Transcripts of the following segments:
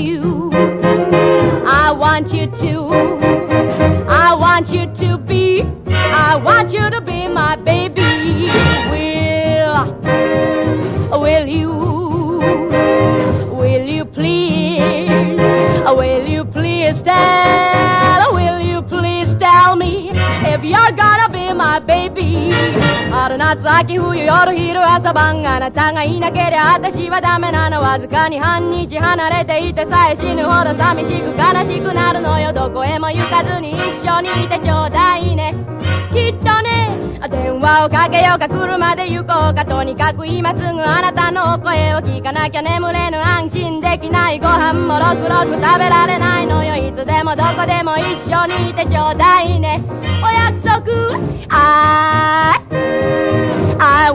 you. I want you to. I want you to be. I want you to be my baby. Will you? Will you please? Will you please tell? Will you please tell me if you're gonna be my baby? 春夏秋冬夜昼朝晩あなたがいなけりゃ私はダメなの。わずかに半日離れていてさえ死ぬほど寂しく悲しくなるのよ。どこへも行かずに一緒にいてちょうだいね。きっとね電話をかけようか車で行こうか。とにかく今すぐあなたのお声を聞かなきゃ眠れぬ。安心できない。ご飯もろくろく食べられないのよ。いつでもどこでも一緒にいてちょうだいね。お約束I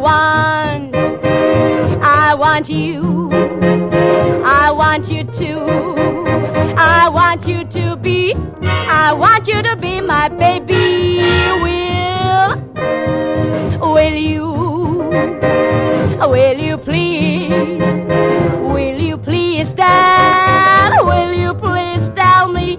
want you. I want you to. I want you to be. I want you to be my baby. Will you? Will you please?